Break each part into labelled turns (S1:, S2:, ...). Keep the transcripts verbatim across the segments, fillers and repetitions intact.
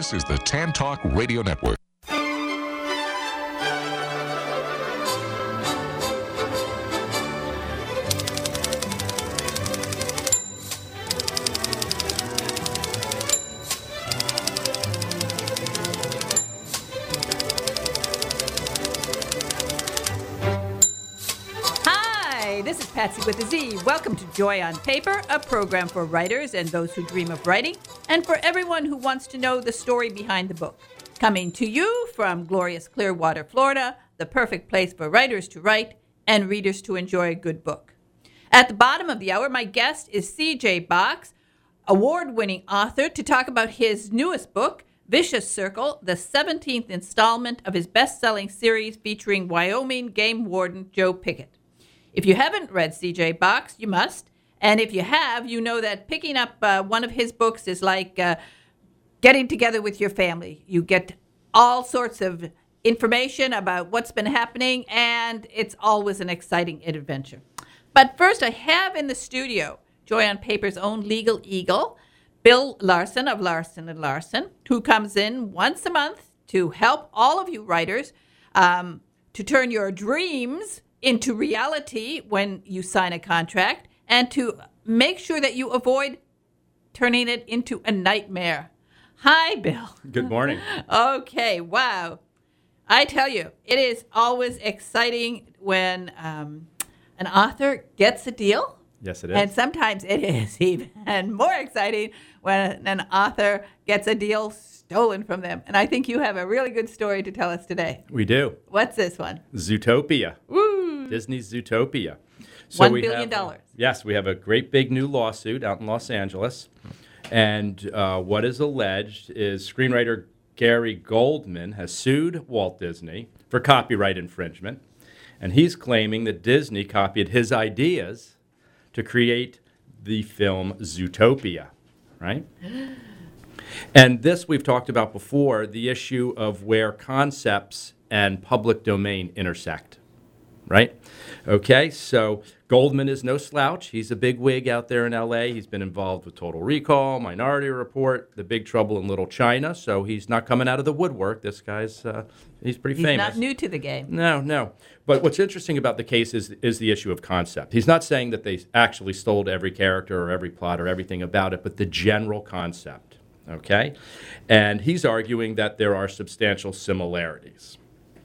S1: This is the Tan Talk Radio Network.
S2: This is Patsy with a Z. Welcome to Joy on Paper, a program for writers and those who dream of writing, and for everyone who wants to know the story behind the book. Coming to you from glorious Clearwater, Florida, the perfect place for writers to write and readers to enjoy a good book. At the bottom of the hour, my guest is C J Box, award-winning author, to talk about his newest book, Vicious Circle, the seventeenth installment of his best-selling series featuring Wyoming game warden Joe Pickett. If you haven't read C J Box, you must. And if you have, you know that picking up uh, one of his books is like uh, getting together with your family. You get all sorts of information about what's been happening, and it's always an exciting adventure. But first, I have in the studio Joy on Paper's own legal eagle, Bill Larson of Larson and Larson, who comes in once a month to help all of you writers um, to turn your dreams into reality when you sign a contract, and to make sure that you avoid turning it into a nightmare. Hi, Bill.
S3: Good morning.
S2: Okay, wow. I tell you, it is always exciting when um, an author gets a deal.
S3: Yes, it is.
S2: And sometimes it is even more exciting when an author gets a deal stolen from them. And I think you have a really good story to tell us today.
S3: We do.
S2: What's this one?
S3: Zootopia.
S2: Woo!
S3: Disney's Zootopia. So
S2: One
S3: we
S2: billion
S3: have,
S2: dollars.
S3: Yes, we have a great big new lawsuit out in Los Angeles. And uh, what is alleged is screenwriter Gary Goldman has sued Walt Disney for copyright infringement. And he's claiming that Disney copied his ideas to create the film Zootopia, right? And this we've talked about before, the issue of where concepts and public domain intersect, right? Okay, so Goldman is no slouch. He's a big wig out there in L A. He's been involved with Total Recall, Minority Report, The Big Trouble in Little China, so he's not coming out of the woodwork. This guy's, uh, he's pretty
S2: He's
S3: famous.
S2: not new to the game.
S3: No, no. But what's interesting about the case is is the issue of concept. He's not saying that they actually stole every character or every plot or everything about it, but the general concept, okay? And he's arguing that there are substantial similarities,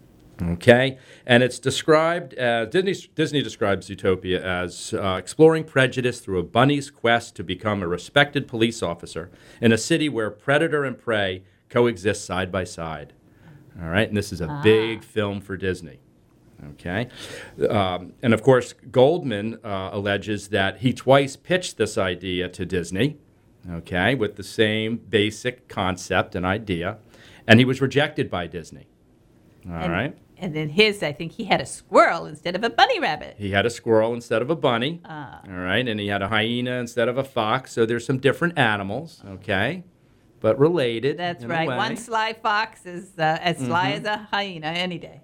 S3: okay? And it's described as, Disney, Disney describes Zootopia as uh, exploring prejudice through a bunny's quest to become a respected police officer in a city where predator and prey coexist side by side. All right, and this is a
S2: ah.
S3: big film for Disney. Okay, um, and of course, Goldman uh, alleges that he twice pitched this idea to Disney, okay, with the same basic concept and idea, and he was rejected by Disney. All
S2: and,
S3: right.
S2: And then his, I think he had a squirrel instead of a bunny rabbit.
S3: He had a squirrel instead of a bunny.
S2: Ah.
S3: All right, and he had a hyena instead of a fox. So there's some different animals, okay, but related.
S2: That's
S3: in a
S2: right.
S3: way.
S2: One sly fox is uh, as sly
S3: Mm-hmm.
S2: as a hyena any day.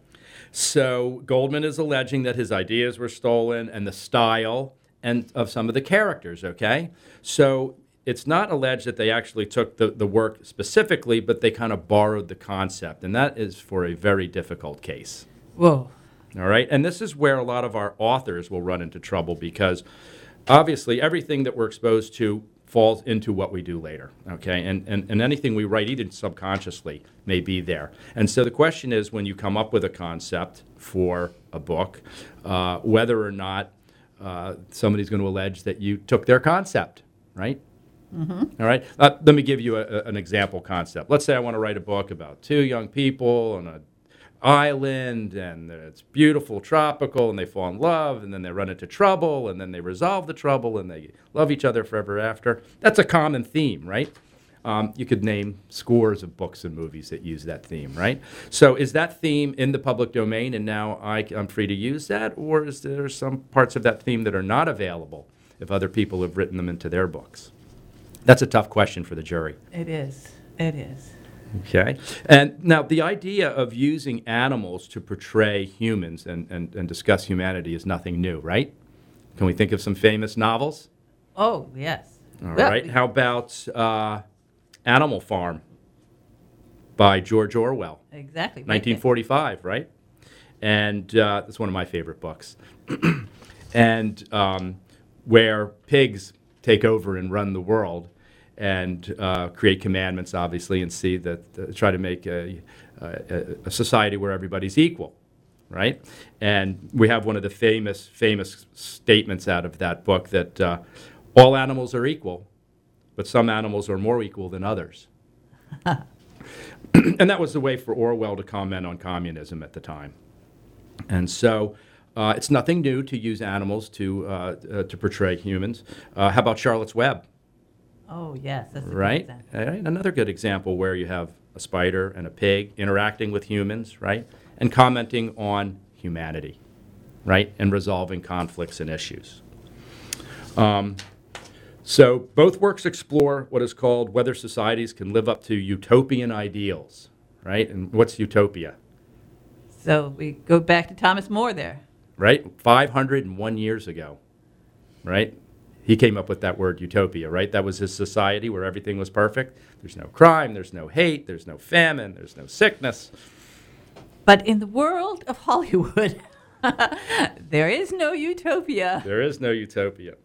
S3: So Goldman is alleging that his ideas were stolen and the style and of some of the characters, okay? So it's not alleged that they actually took the, the work specifically, but they kind of borrowed the concept, and that is for a very difficult case.
S2: Whoa.
S3: All right? And this is where a lot of our authors will run into trouble because obviously everything that we're exposed to falls into what we do later, okay? And, and and anything we write, even subconsciously, may be there. And so the question is, when you come up with a concept for a book, uh, whether or not uh, somebody's going to allege that you took their concept, right? Mm-hmm. All right? Uh, let me give you a, a, an example concept. Let's say I want to write a book about two young people on a island, and it's beautiful, tropical, and they fall in love, and then they run into trouble, and then they resolve the trouble, and they love each other forever after. That's a common theme, right? Um, you could name scores of books and movies that use that theme, right? So is that theme in the public domain, and now I, I'm free to use that, or is there some parts of that theme that are not available if other people have written them into their books? That's a tough question for the jury.
S2: It is. It is.
S3: Okay. And now the idea of using animals to portray humans and, and, and discuss humanity is nothing new, right? Can we think of some famous novels?
S2: Oh, yes.
S3: All
S2: Well,
S3: right. How about uh, Animal Farm? by George Orwell.
S2: Exactly. Right
S3: nineteen forty-five, right? And uh, that's one of my favorite books. and um, where pigs take over and run the world and uh, create commandments, obviously, and see that uh, try to make a, a, a society where everybody's equal, right? And we have one of the famous famous statements out of that book that uh, all animals are equal, but some animals are more equal than others. And that was the way for Orwell to comment on communism at the time. And so uh, it's nothing new to use animals to uh, uh, to portray humans. Uh, how about Charlotte's Web?
S2: Oh, yes. That's a good
S3: Right?
S2: example.
S3: Right? Another good example where you have a spider and a pig interacting with humans, right? And commenting on humanity, right? And resolving conflicts and issues. Um, so both works explore what is called whether societies can live up to utopian ideals, right? And what's utopia?
S2: So we go back to Thomas More there.
S3: Right? five hundred one years ago, right? He came up with that word utopia, right? That was his society where everything was perfect. There's no crime, there's no hate, there's no famine, there's no sickness.
S2: But in the world of Hollywood, there is no utopia.
S3: There is no utopia.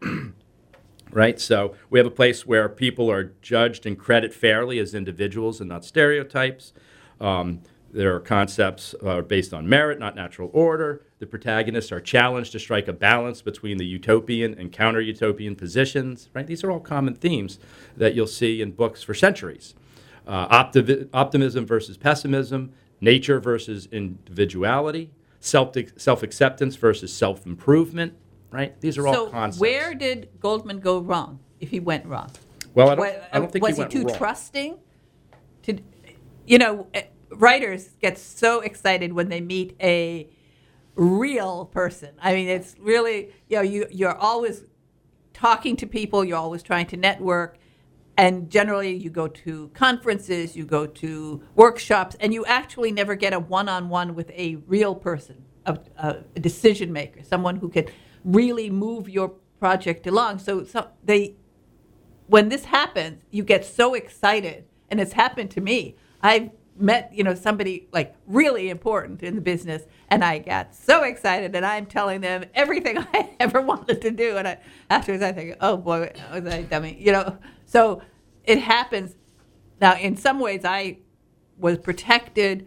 S3: Right? So we have a place where people are judged and credited fairly as individuals and not stereotypes. Um, There are concepts uh, based on merit, not natural order. The protagonists are challenged to strike a balance between the utopian and counter-utopian positions. Right? These are all common themes that you'll see in books for centuries. Uh, opti- optimism versus pessimism, nature versus individuality, self self-acceptance versus self-improvement. Right? These are all
S2: So
S3: concepts.
S2: where did Goldman go wrong, if he went wrong?
S3: Well, I don't,
S2: Wa-
S3: I don't think
S2: was
S3: he went
S2: too
S3: wrong.
S2: trusting? To, you know, eh, writers get so excited when they meet a real person. I mean, it's really, you know, you, you're always talking to people, you're always trying to network, and generally you go to conferences, you go to workshops, and you actually never get a one-on-one with a real person, a, a decision maker, someone who can really move your project along. So, so they, when this happens, you get so excited, and it's happened to me. I've met, you know, somebody like really important in the business, and I got so excited, and I'm telling them everything I ever wanted to do, and I, afterwards I think, oh boy, was I a dummy, you know. So it happens. Now, in some ways, I was protected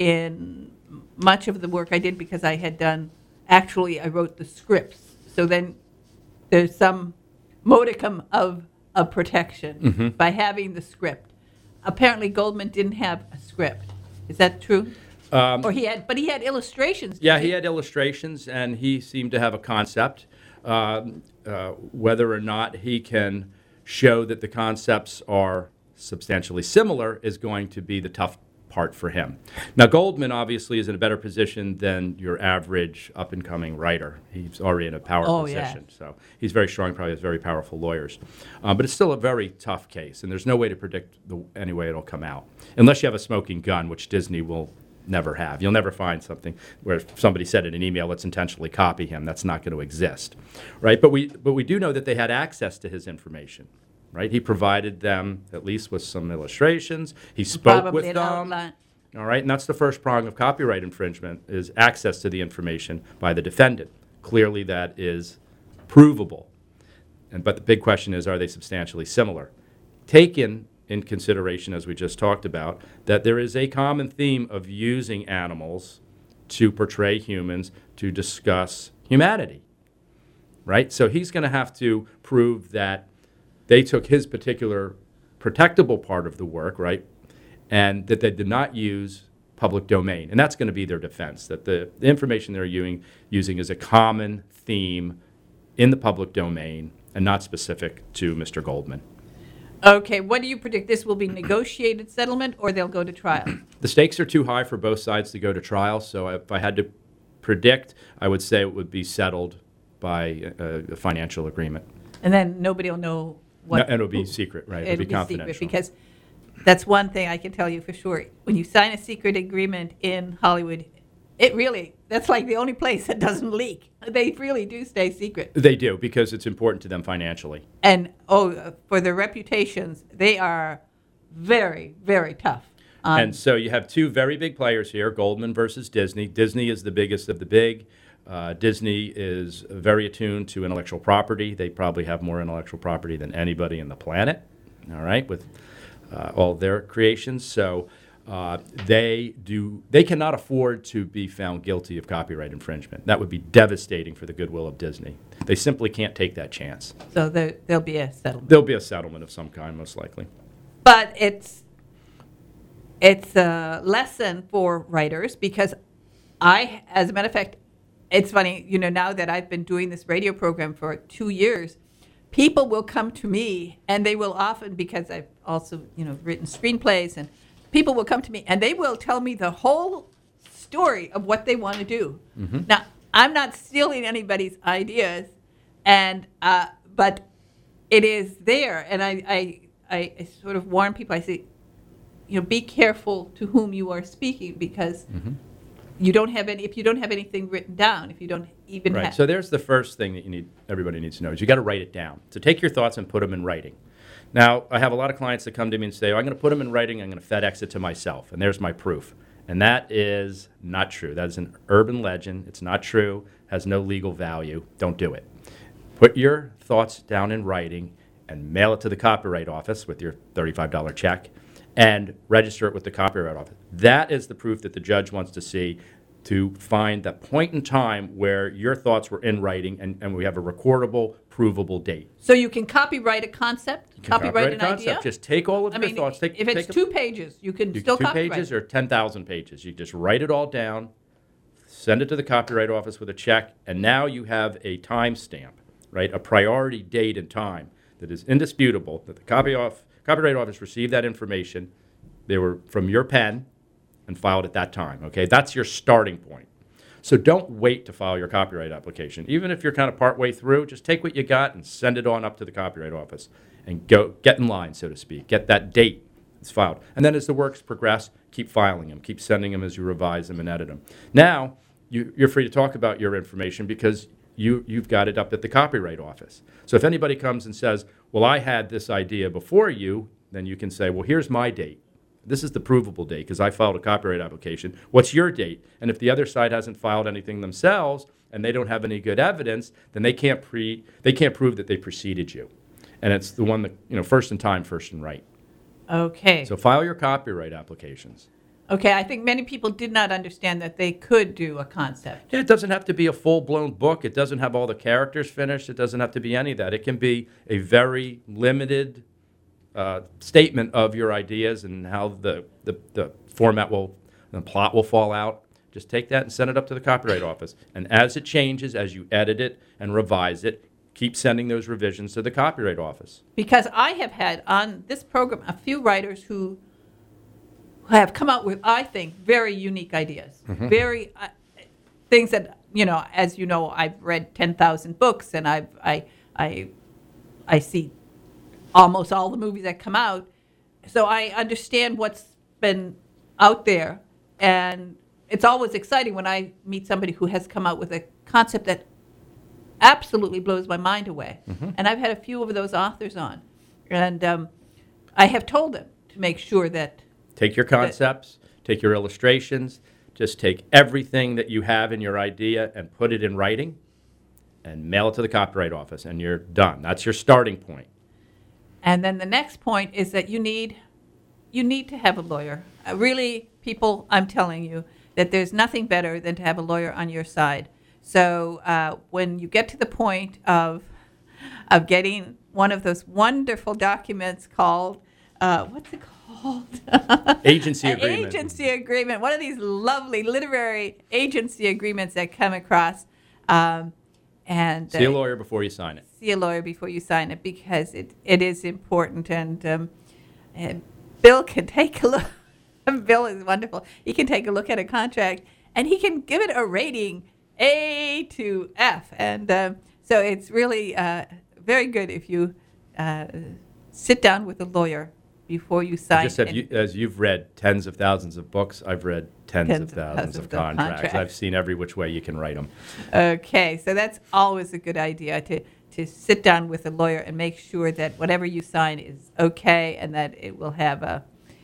S2: in much of the work I did because I had done, actually, I wrote the scripts. So then there's some modicum of, of protection
S3: Mm-hmm.
S2: by having the script. Apparently, Goldman didn't have a script. Is that true?
S3: Um,
S2: or he had, but he had illustrations.
S3: Yeah,
S2: didn't
S3: he had illustrations, and he seemed to have a concept. Um, uh, whether or not he can show that the concepts are substantially similar is going to be the tough part for him. Now, Goldman obviously is in a better position than your average up-and-coming writer. He's already in a power
S2: Oh,
S3: position,
S2: yeah.
S3: so he's very strong, probably has very powerful lawyers. Uh, but it's still a very tough case, and there's no way to predict the, any way it'll come out, unless you have a smoking gun, which Disney will never have. You'll never find something where somebody said in an email, let's intentionally copy him. That's not going to exist, right? But we, but we do know that they had access to his information, right? He provided them at least with some illustrations. He spoke
S2: Probably
S3: with
S2: an
S3: them.
S2: outline.
S3: All right, and that's the first prong of copyright infringement is access to the information by the defendant. Clearly that is provable. And, but the big question is, are they substantially similar? Taken in consideration, as we just talked about, that there is a common theme of using animals to portray humans to discuss humanity, right? So he's going to have to prove that they took his particular protectable part of the work, right, and that they did not use public domain. And that's going to be their defense, that the, the information they're using, using is a common theme in the public domain and not specific to Mister Goldman.
S2: Okay, what do you predict? This will be negotiated settlement, or they'll go to trial?
S3: The stakes are too high for both sides to go to trial, so if I had to predict, I would say it would be settled by a, a financial agreement.
S2: And then nobody will know what.
S3: No, and it'll be secret, right? It'll, be confidential.
S2: Secret because that's one thing I can tell you for sure. When you sign a secret agreement in Hollywood, it really, that's like the only place that doesn't leak. They really do stay secret.
S3: They do, because it's important to them financially.
S2: And, oh, uh, for their reputations, they are very, very tough. Um,
S3: And so you have two very big players here, Goldman versus Disney. Disney is the biggest of the big. Uh, Disney is very attuned to intellectual property. They probably have more intellectual property than anybody in the planet, all right, with uh, all their creations. So uh, they do. They cannot afford to be found guilty of copyright infringement. That would be devastating for the goodwill of Disney. They simply can't take that chance.
S2: So there, there'll be a settlement.
S3: There'll be a settlement of some kind, most likely.
S2: But it's it's a lesson for writers because I, as a matter of fact, it's funny, you know, now that I've been doing this radio program for two years, people will come to me and they will often, because I've also, you know, written screenplays, and people will come to me and they will tell me the whole story of what they want to do. Mm-hmm. Now, I'm not stealing anybody's ideas, and uh, but it is there, and I, I, I, I sort of warn people. I say, you know, be careful to whom you are speaking, because mm-hmm. you don't have any. If you don't have anything written down, if you don't even
S3: right.
S2: have.
S3: So there's the first thing that you need. Everybody needs to know is you got to write it down. So take your thoughts and put them in writing. Now, I have a lot of clients that come to me and say, oh, I'm going to put them in writing. I'm going to FedEx it to myself, and there's my proof. And that is not true. That is an urban legend. It's not true. Has no legal value. Don't do it. Put your thoughts down in writing and mail it to the Copyright Office with your thirty-five dollars check and register it with the Copyright Office. That is the proof that the judge wants to see, to find that point in time where your thoughts were in writing, and, and we have a recordable, provable date.
S2: So you can copyright a concept,
S3: You can
S2: copyright,
S3: a
S2: an
S3: concept.
S2: idea.
S3: Just take all of
S2: I
S3: your
S2: mean,
S3: thoughts. Take,
S2: if it's
S3: take a-
S2: two pages, you can
S3: You-
S2: still
S3: two
S2: copyright.
S3: pages or ten thousand pages. You just write it all down, send it to the Copyright Office with a check, and now you have a time stamp, right? A priority date and time that is indisputable, that the copy off, Copyright Office received that information. They were from your pen and filed at that time, okay? That's your starting point. So don't wait to file your copyright application. Even if you're kind of partway through, just take what you got and send it on up to the Copyright Office and go get in line, so to speak. Get that date it's filed. And then as the works progress, keep filing them, keep sending them as you revise them and edit them. Now, you, you're free to talk about your information because you, you've got it up at the Copyright Office. So if anybody comes and says, well, I had this idea before you, then you can say, well, here's my date. This is the provable date because I filed a copyright application. What's your date? And if the other side hasn't filed anything themselves and they don't have any good evidence, then they can't pre they can't prove that they preceded you. And it's the one that, you know, first in time, first in right.
S2: Okay.
S3: So file your copyright applications.
S2: Okay, I think many people did not understand that they could do a concept.
S3: Yeah, it doesn't have to be a full-blown book. It doesn't have all the characters finished. It doesn't have to be any of that. It can be a very limited Uh, statement of your ideas and how the, the, the format will, the plot will fall out. Just take that and send it up to the Copyright Office. And as it changes, as you edit it and revise it, keep sending those revisions to the Copyright Office.
S2: Because I have had on this program a few writers who have come out with, I think, very unique ideas. Mm-hmm. Very uh, things that, you know, as you know, I've read ten thousand books and I've, I, I, I see almost all the movies that come out. So I understand what's been out there. And it's always exciting when I meet somebody who has come out with a concept that absolutely blows my mind away. Mm-hmm. And I've had a few of those authors on. And um, I have told them to make sure that...
S3: Take your concepts, that, take your illustrations, just take everything that you have in your idea and put it in writing and mail it to the Copyright Office, and you're done. That's your starting point.
S2: And then the next point is that you need you need to have a lawyer. Uh, really, people, I'm telling you that there's nothing better than to have a lawyer on your side. So uh, when you get to the point of of getting one of those wonderful documents called, uh, what's it called?
S3: Agency
S2: An
S3: agreement.
S2: Agency agreement. One of these lovely literary agency agreements that come across. Um, and
S3: See a
S2: uh,
S3: lawyer before you sign it.
S2: See a lawyer before you sign it because it, it is important. And, um, and Bill can take a look. Bill is wonderful. He can take a look at a contract and he can give it a rating A to F. And um, so it's really uh, very good if you uh, sit down with a lawyer before you sign.
S3: Just have you, as you've read tens of thousands of books, I've read tens,
S2: Tens
S3: of
S2: of
S3: thousands,
S2: thousands
S3: of
S2: of
S3: contracts.
S2: contracts.
S3: I've seen every which way you can write them.
S2: Okay, so that's always a good idea to, to sit down with a lawyer and make sure that whatever you sign is okay and that it will have a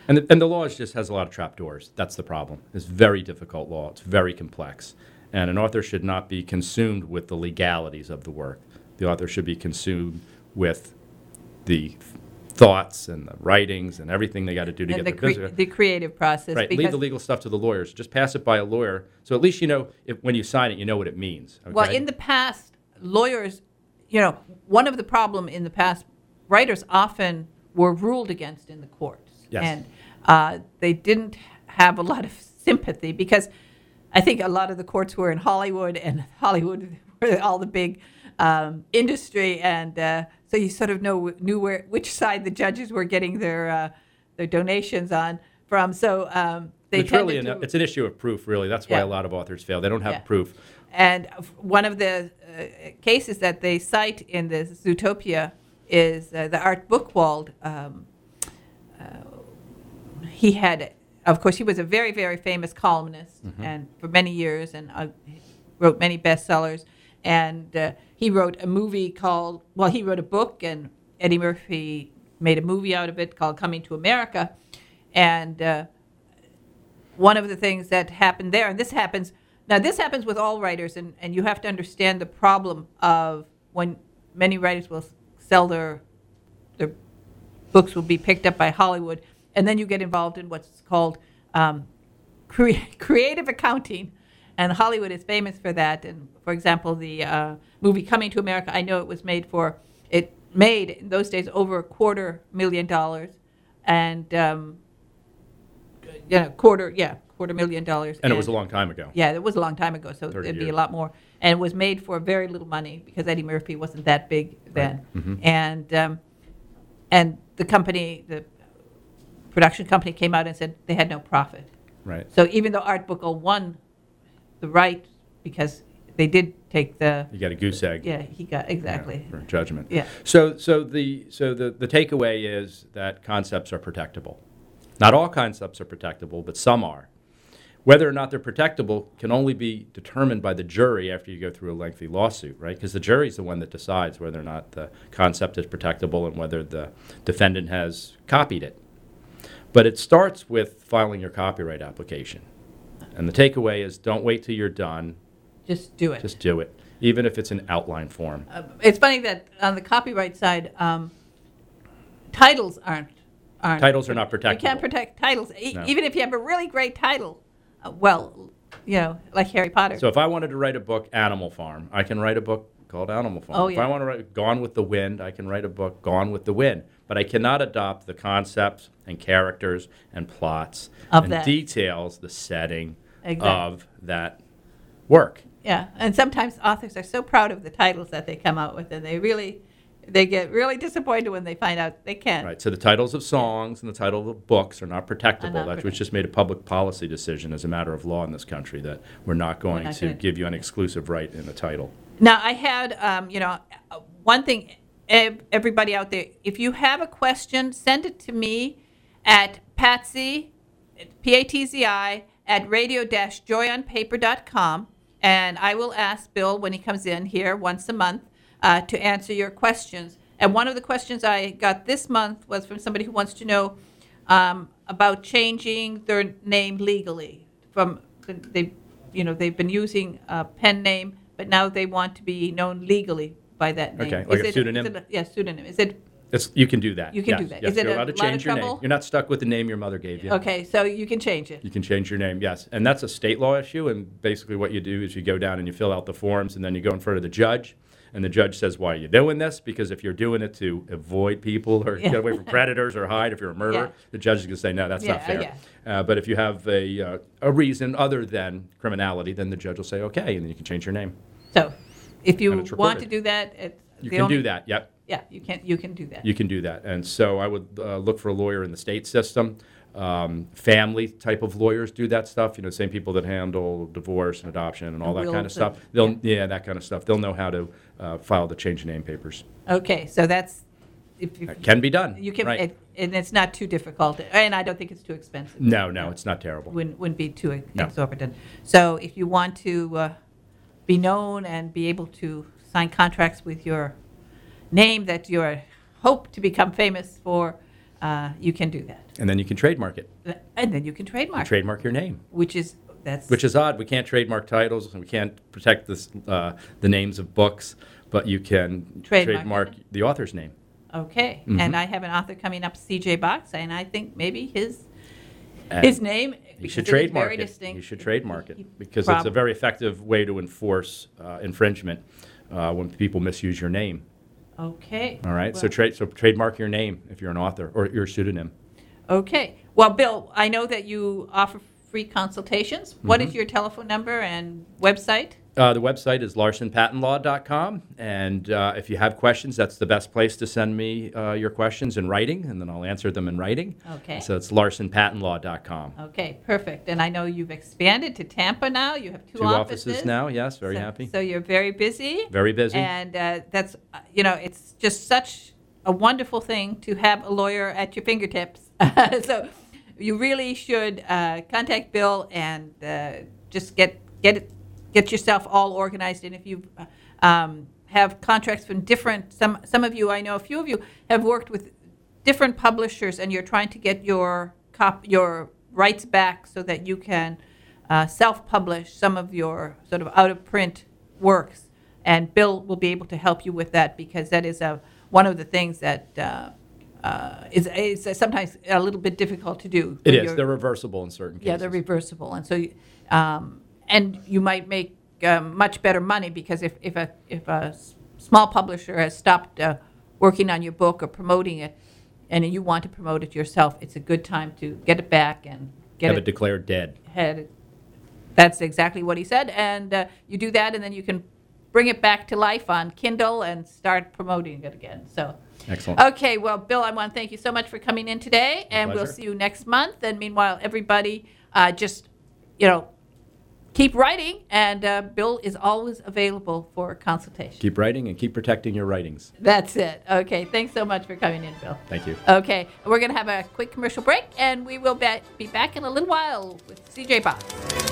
S3: And the, and the law is just has a lot of trapdoors. That's the problem. It's very difficult law. It's very complex. And an author should not be consumed with the legalities of the work. The author should be consumed with the thoughts and the writings and everything they got to do to
S2: And
S3: get
S2: the,
S3: the
S2: cre-
S3: business.
S2: the creative process.
S3: Right, leave
S2: because-
S3: the legal stuff to the lawyers. Just pass it by a lawyer, so at least you know if, when you sign it, you know what it means. Okay?
S2: Well, in the past, lawyers, you know, one of the problem in the past, writers often were ruled against in the courts.
S3: Yes.
S2: And uh, they didn't have a lot of sympathy because I think a lot of the courts were in Hollywood, and Hollywood were all the big um, industry, and uh, so you sort of know knew where which side the judges were getting their uh, their donations on from. So um, they
S3: it's really
S2: tended
S3: an,
S2: to,
S3: it's an issue of proof, really. That's why
S2: Yeah.
S3: a lot of authors fail. They don't have
S2: Yeah.
S3: proof.
S2: And one of the uh, cases that they cite in the Zootopia is uh, the Art Buchwald. Um, uh, he had, of course, he was a very, very famous columnist,
S3: Mm-hmm.
S2: and for many years, and uh, wrote many bestsellers. And uh, he wrote a movie called, well, he wrote a book, and Eddie Murphy made a movie out of it called Coming to America. And uh, one of the things that happened there, and this happens, now this happens with all writers, and, and you have to understand the problem of when many writers will s- sell their, their books will be picked up by Hollywood, and then you get involved in what's called um, cre- creative accounting, and Hollywood is famous for that. And for example, the uh, movie Coming to America, I know it was made for, it made in those days over a quarter million dollars, and um, yeah, quarter, yeah, quarter million dollars.
S3: And it was a long time ago.
S2: Yeah, it was a long time ago, so
S3: thirty
S2: it'd be a
S3: years.
S2: lot more. And it was made for very little money because Eddie Murphy wasn't that big then.
S3: Mhm.
S2: And um, and the company, the production company, came out and said they had no profit.
S3: Right.
S2: So even though Art Buchwald won the right because they did take the
S3: You got a goose egg.
S2: yeah he got exactly
S3: For judgment.
S2: yeah
S3: So, so the so the, the takeaway is that concepts are protectable. Not all concepts are protectable, but some are. Whether or not they're protectable can only be determined by the jury after you go through a lengthy lawsuit, right? Because the jury is the one that decides whether or not the concept is protectable and whether the defendant has copied it. But it starts with filing your copyright application. And the takeaway is don't wait till you're done.
S2: just do it.
S3: Just do it, even if it's in outline form.
S2: Uh, it's funny that on the copyright side, um, titles aren't aren't
S3: Titles are not
S2: You can't
S3: protectable.
S2: protect titles, e-
S3: No.
S2: even if you have a really great title. Uh, well, you know, like Harry Potter.
S3: So if I wanted to write a book, Animal Farm, I can write a book called Animal Farm.
S2: Oh,
S3: If
S2: yeah.
S3: I want to write Gone with the Wind, I can write a book, Gone with the Wind. But I cannot adopt the concepts and characters and plots
S2: Of
S3: and
S2: that.
S3: details, the setting
S2: Exactly.
S3: of that work.
S2: Yeah, and sometimes authors are so proud of the titles that they come out with, and they really, they get really disappointed when they find out they can't.
S3: Right. So the titles of songs and the title of books are not protectable.
S2: not
S3: That's
S2: protect-
S3: was just made a public policy decision as a matter of law in this country that we're not going
S2: not
S3: to
S2: gonna-
S3: give you an exclusive right in the title.
S2: Now, I had, um, you know, uh, one thing, ev- everybody out there, if you have a question, send it to me at Patsy, P A T Z I, at radio dash joy on paper dot com, and I will ask Bill when he comes in here once a month uh, to answer your questions. And one of the questions I got this month was from somebody who wants to know um, about changing their name legally. From they, you know, they've been using a pen name, but now they want to be known legally by that name.
S3: Okay, like
S2: Is
S3: a
S2: it-
S3: pseudonym?
S2: Is it a, yeah, pseudonym. Is it
S3: It's, you can do that.
S2: You can do
S3: yes,
S2: that.
S3: Yes,
S2: Is it
S3: you're
S2: a
S3: allowed to
S2: lot of
S3: change your name.
S2: trouble?
S3: You're not stuck with the name your mother gave you.
S2: okay? So you can change it.
S3: You can change your name, yes. And that's a state law issue. And basically what you do is you go down and you fill out the forms, and then you go in front of the judge. And the judge says, why are you doing this? Because if you're doing it to avoid people or
S2: Yeah.
S3: get away from predators or hide, if you're a murderer,
S2: Yeah.
S3: the judge is going to say, no, that's not
S2: Yeah,
S3: fair.
S2: yeah.
S3: Uh, but if you have a, uh, a reason other than criminality, then the judge will say, okay, and then you can change your name.
S2: So if you
S3: And it's
S2: want to
S3: recorded.
S2: do that, it's
S3: You
S2: the
S3: can
S2: only,
S3: do that, yep.
S2: Yeah, you can. You can do that.
S3: You can do that. And so I would uh, look for a lawyer in the state system. Um, family type of lawyers do that stuff. You know, same people that handle divorce and adoption and all
S2: And
S3: that kind of
S2: wills
S3: stuff.
S2: and-
S3: They'll yeah. that kind of stuff. They'll know how to uh, file the change of name papers.
S2: Okay, so that's if you,
S3: That can be done.
S2: you can,
S3: right.
S2: it, and it's not too difficult, and I don't think it's too expensive.
S3: no, no, it's not terrible.
S2: Wouldn't wouldn't be too
S3: No.
S2: exorbitant. So if you want to uh, be known and be able to sign contracts with your name that you hope to become famous for, uh, you can do that.
S3: And then you can trademark it.
S2: And then you can trademark.
S3: You trademark your name.
S2: Which is that's
S3: Which is odd. We can't trademark titles, and we can't protect this, uh, the names of books, but you can
S2: Trademark
S3: trademark
S2: it.
S3: the author's name.
S2: okay.
S3: Mhm.
S2: And I have an author coming up, C J Box, and I think maybe his
S3: And
S2: his name.
S3: He
S2: because
S3: should
S2: it is
S3: trademark
S2: very
S3: it.
S2: distinct.
S3: He should trademark it
S2: He-
S3: because it's a
S2: prob-
S3: very effective way to enforce uh, infringement uh, when people misuse your name.
S2: Okay.
S3: All right. so
S2: Well,
S3: trade so trademark your name if you're an author or your pseudonym.
S2: Okay. Well, Bill, I know that you offer free consultations. What
S3: Mm-hmm.
S2: is your telephone number and website?
S3: Uh, the website is larson patent law dot com, and uh, if you have questions, that's the best place to send me uh, your questions in writing, and then I'll answer them in writing.
S2: Okay.
S3: So it's larson patent law dot com.
S2: Okay, perfect. And I know you've expanded to Tampa now. You have two,
S3: Two offices now, yes, very
S2: so,
S3: happy.
S2: So you're very busy.
S3: Very busy.
S2: And uh, that's, uh, you know, it's just such a wonderful thing to have a lawyer at your fingertips. So you really should uh, contact Bill and uh, just get get it, get yourself all organized. And if you uh, um, have contracts from different, some some of you, I know a few of you have worked with different publishers, and you're trying to get your cop your rights back so that you can uh, self-publish some of your sort of out-of-print works. And Bill will be able to help you with that, because that is a one of the things that uh, uh, is, is sometimes a little bit difficult to do.
S3: It
S2: when
S3: is.
S2: you're-
S3: They're reversible in certain cases.
S2: yeah, they're reversible, and so, um, and you might make um, much better money, because if, if a if a s- small publisher has stopped uh, working on your book or promoting it, and you want to promote it yourself, it's a good time to get it back and get
S3: Have
S2: it,
S3: it declared dead.
S2: had. That's exactly what he said, and uh, you do that, and then you can bring it back to life on Kindle and start promoting it again. So.
S3: Excellent.
S2: Okay, well, Bill, I want to thank you so much for coming in today, and we'll
S3: pleasure.
S2: see you next month. And meanwhile, everybody, uh, just, you know, keep writing, and uh, Bill is always available for consultation.
S3: Keep writing and keep protecting your writings.
S2: That's it. Okay, thanks so much for coming in, Bill.
S3: Thank you.
S2: Okay, we're going to have a quick commercial break, and we will be be back in a little while with C J Box.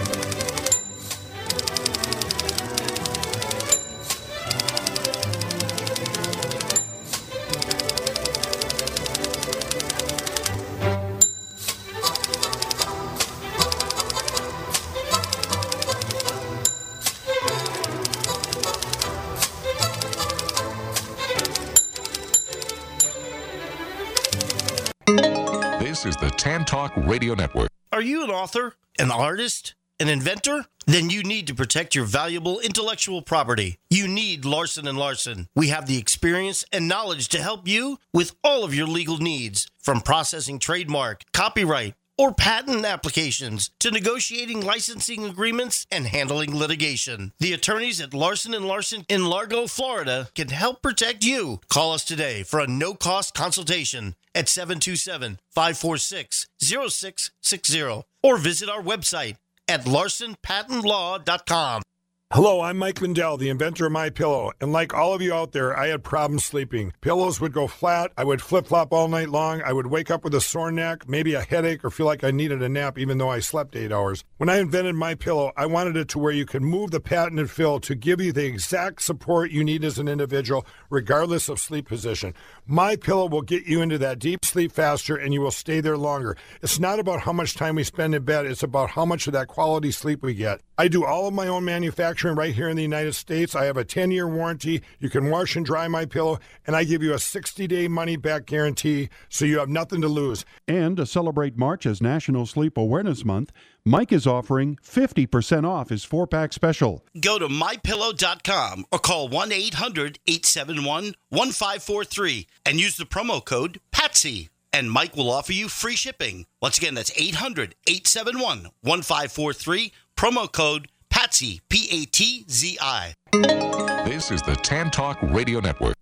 S1: This is the Tan Talk Radio Network.
S4: Are you an author, an artist, an inventor? Then you need to protect your valuable intellectual property. You need Larson and Larson. We have the experience and knowledge to help you with all of your legal needs, from processing trademark, copyright, or patent applications to negotiating licensing agreements and handling litigation. The attorneys at Larson and Larson in Largo, Florida can help protect you. Call us today for a no-cost consultation at seven two seven, five four six, zero six six zero or visit our website at larson patent law dot com.
S5: Hello, I'm Mike Lindell, the inventor of MyPillow, and like all of you out there, I had problems sleeping. Pillows would go flat, I would flip-flop all night long, I would wake up with a sore neck, maybe a headache, or feel like I needed a nap even though I slept eight hours. When I invented MyPillow, I wanted it to where you could move the patented fill to give you the exact support you need as an individual, regardless of sleep position. MyPillow will get you into that deep sleep faster, and you will stay there longer. It's not about how much time we spend in bed, it's about how much of that quality sleep we get. I do all of my own manufacturing right here in the United States. I have a ten-year warranty. You can wash and dry my pillow, and I give you a sixty-day money-back guarantee, so you have nothing to lose.
S6: And to celebrate March as National Sleep Awareness Month, Mike is offering fifty percent off his four-pack special.
S4: Go to my pillow dot com or call one eight hundred, eight seven one, one five four three and use the promo code PATSY. And Mike will offer you free shipping. Once again, that's eight hundred, eight seven one, one five four three, promo code PATSY, P A T Z I.
S1: This is the Tan Talk Radio Network.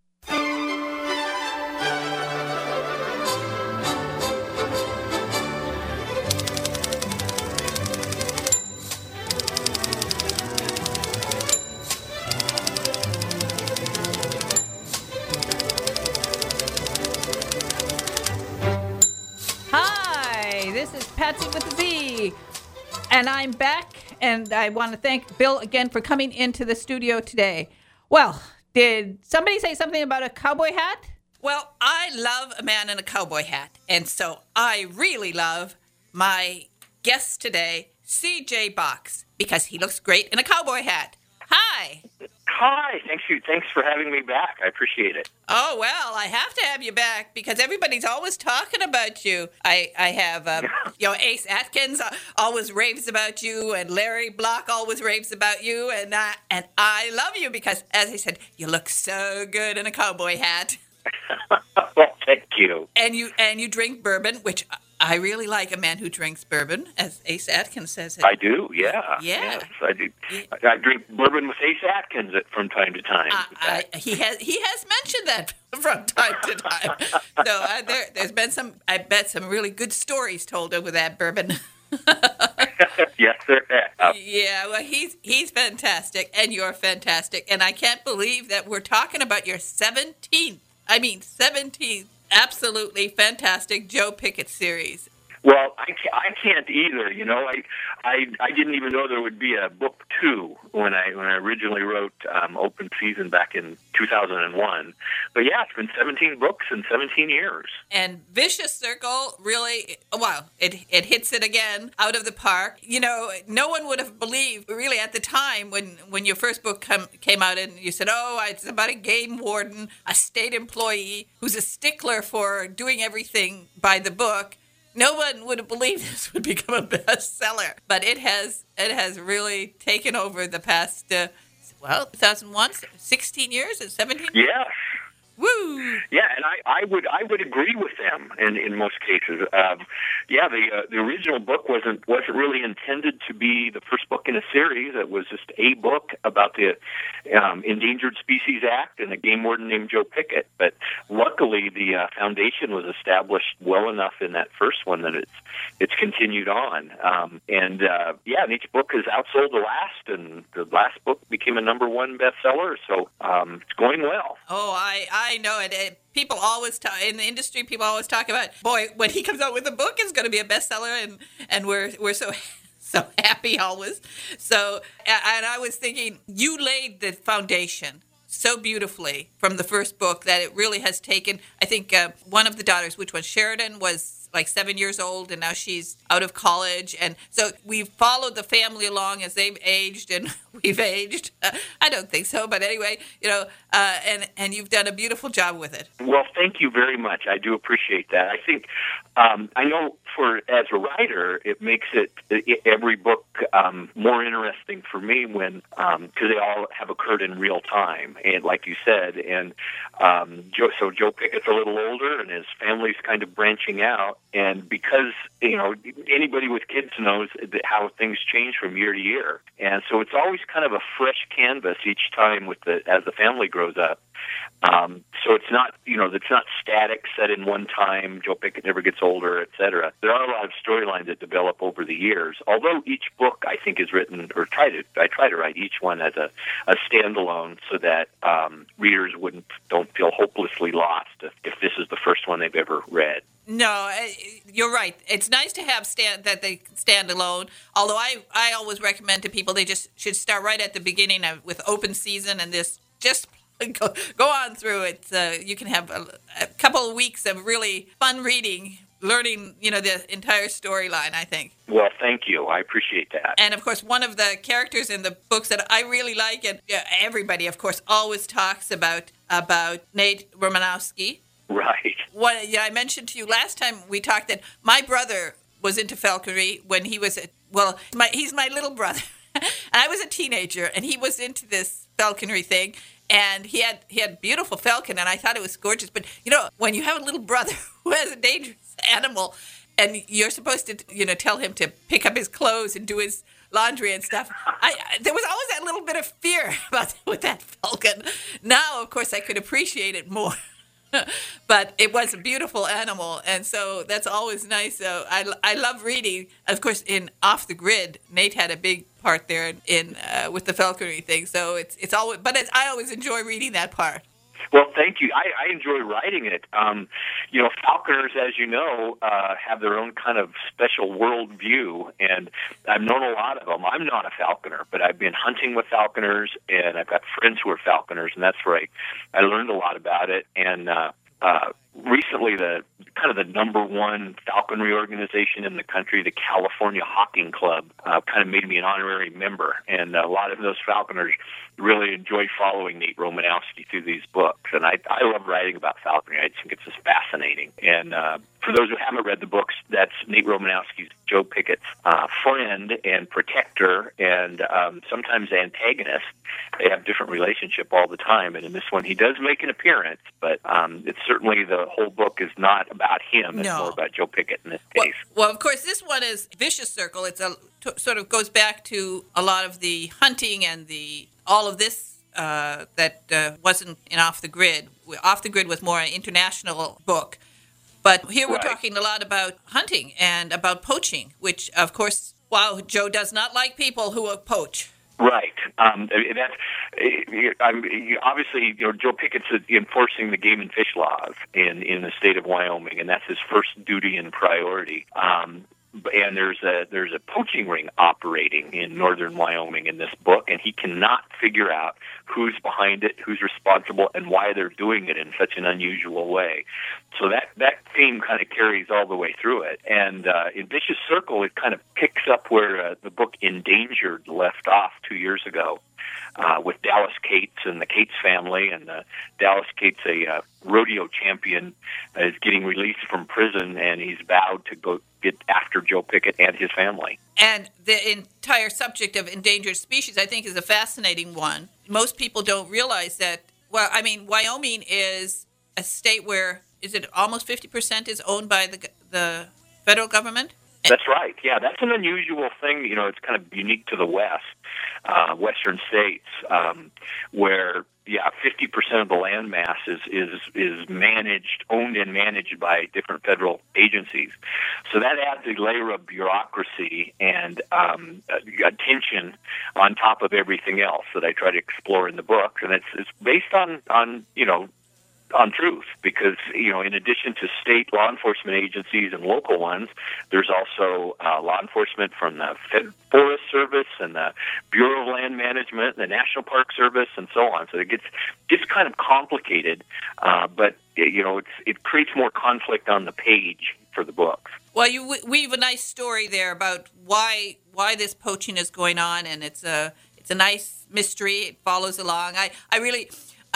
S2: Hi, this is Patsy with the Z, and I'm back, and I want to thank Bill again for coming into the studio today. Well, did somebody say something about a cowboy hat? Well, I love A Man in a Cowboy Hat, and so I really love my guest today, C J Box, because he looks great in a cowboy hat. Hi.
S7: Hi, thanks you. Thanks for having me back. I appreciate it.
S2: Oh, well, I have to have you back because everybody's always talking about you. I, I have, um, you know, Ace Atkins always raves about you, and Larry Block always raves about you, and I, and I love you because, as I said, you look so good in a cowboy hat.
S7: Well, thank you.
S2: And you and you drink bourbon, which I really like, a man who drinks bourbon, as Ace Atkins says it.
S7: I do, yeah.
S2: Yeah.
S7: Yes, I do. I, I drink bourbon with Ace Atkins at, from time to time.
S2: Uh, I, he has he has mentioned that from time to time. So uh, there, there's been some, I bet, some really good stories told over that bourbon.
S7: Yes, there have.
S2: Yeah, well, he's he's fantastic, and you're fantastic, and I can't believe that we're talking about your seventeenth, I mean seventeenth, absolutely fantastic Joe Pickett series.
S7: Well, I can't, I can't either. You know, I, I I didn't even know there would be a book two when I when I originally wrote um, Open Season back in two thousand one. But yeah, it's been seventeen books in seventeen years.
S2: And Vicious Circle really, wow, it it hits it again out of the park. You know, no one would have believed really at the time when when your first book come, came out and you said, oh, it's about a game warden, a state employee who's a stickler for doing everything by the book. No one would have believed this would become a bestseller, but it has it has really taken over the past, uh, well, two thousand one, sixteen years and seventeen years?
S7: Yes.
S2: Woo!
S7: Yeah, and I, I would I would agree with them in, in most cases. Um, yeah, the uh, the original book wasn't wasn't really intended to be the first book in a series. It was just a book about the um, Endangered Species Act and a game warden named Joe Pickett. But luckily, the uh, foundation was established well enough in that first one that it's it's continued on. Um, and uh, yeah, and each book has outsold the last, and the last book became a number one bestseller. So um, it's going well.
S2: Oh, I. I I know it. it people always talk in the industry. People always talk about, boy, when he comes out with a book, it's going to be a bestseller, and and we're we're so so happy always. So, and I was thinking, you laid the foundation so beautifully from the first book that it really has taken. I think uh, one of the daughters, which was Sheridan, was like seven years old, and now she's out of college. And so we've followed the family along as they've aged and we've aged. Uh, I don't think so, but anyway, you know, uh, and, and you've done a beautiful job with it.
S7: Well, thank you very much. I do appreciate that. I think, um, I know for, as a writer, it makes it, it every book um, more interesting for me when, um, because they all have occurred in real time, and like you said, and um, Joe, so Joe Pickett's a little older, and his family's kind of branching out. And because, you know, anybody with kids knows how things change from year to year. And so it's always kind of a fresh canvas each time with the as the family grows up. Um, so it's not, you know, it's not static, set in one time, Joe Pickett never gets older, et cetera. There are a lot of storylines that develop over the years, although each book, I think, is written, or try to, I try to write each one as a, a standalone so that um, readers wouldn't, don't feel hopelessly lost if, if this is the first one they've ever read.
S2: No, you're right. It's nice to have stand that they stand alone. Although I, I always recommend to people they just should start right at the beginning of, with Open Season and this just go, go on through it. Uh, you can have a, a couple of weeks of really fun reading, learning, you know, the entire storyline, I think.
S7: Well, thank you. I appreciate that.
S2: And, of course, one of the characters in the books that I really like, and uh, everybody, of course, always talks about, about Nate Romanowski.
S7: Right.
S2: What, yeah, I mentioned to you last time we talked that my brother was into falconry when he was, a, well, my, he's my little brother. And I was a teenager, and he was into this falconry thing. And he had he had beautiful falcon, and I thought it was gorgeous. But, you know, when you have a little brother who has a dangerous animal, and you're supposed to, you know, tell him to pick up his clothes and do his laundry and stuff, I, I there was always that little bit of fear about with that falcon. Now, of course, I could appreciate it more. But it was a beautiful animal, and so that's always nice. So I, I love reading. Of course, in Off the Grid, Nate had a big part there in, in uh, with the falconry thing. So it's it's always, but it's, I always enjoy reading that part.
S7: Well, thank you. I, I enjoy writing it. Um, you know, falconers, as you know, uh, have their own kind of special world view, and I've known a lot of them. I'm not a falconer, but I've been hunting with falconers, and I've got friends who are falconers, and that's where I, I learned a lot about it. And uh, uh, recently the kind of the number one falconry organization in the country, the California Hawking Club, uh, kind of made me an honorary member. And a lot of those falconers really enjoy following Nate Romanowski through these books. And I, I love writing about falconry. I think it's just fascinating. And uh, for those who haven't read the books, that's Nate Romanowski's Joe Pickett's uh, friend and protector and um, sometimes antagonist. They have different relationship all the time. And in this one, he does make an appearance, but um, it's certainly the whole book is not about him. It's
S2: No.
S7: more about Joe Pickett in this
S2: Well,
S7: case.
S2: well, of course, this one is Vicious Circle. It's a t- sort of goes back to a lot of the hunting and the all of this uh, that uh, wasn't in Off the Grid. Off the Grid was more an international book. But here we're
S7: Right.
S2: talking a lot about hunting and about poaching, which, of course, wow, Joe does not like people who poach.
S7: Right. Um, that's I'm, obviously, you know, Joe Pickett's enforcing the game and fish laws in, in the state of Wyoming, and that's his first duty and priority. Um, and there's a there's a poaching ring operating in northern Wyoming in this book, and he cannot figure out who's behind it, who's responsible, and why they're doing it in such an unusual way. So that, that theme kind of carries all the way through it. And uh, in Vicious Circle, it kind of picks up where uh, the book Endangered left off two years ago. Uh, with Dallas Cates and the Cates family, and uh, Dallas Cates, a uh, rodeo champion, uh, is getting released from prison, and he's vowed to go get after Joe Pickett and his family.
S2: And the entire subject of endangered species, I think, is a fascinating one. Most people don't realize that, well, I mean, Wyoming is a state where, is it almost fifty percent is owned by the the federal government?
S7: That's right. Yeah, that's an unusual thing. You know, it's kind of unique to the West, uh, Western states, um, where, yeah, fifty percent of the land mass is, is, is managed, owned and managed by different federal agencies. So that adds a layer of bureaucracy and um, attention on top of everything else that I try to explore in the book. And it's, it's based on, on, you know, on truth, because, you know, in addition to state law enforcement agencies and local ones, there's also uh, law enforcement from the Fed Forest Service and the Bureau of Land Management, the National Park Service, and so on. So it gets gets kind of complicated, uh, but, you know, it's, it creates more conflict on the page for the books.
S2: Well, you weave a nice story there about why why this poaching is going on, and it's a it's a nice mystery. It follows along. I, I really... Uh,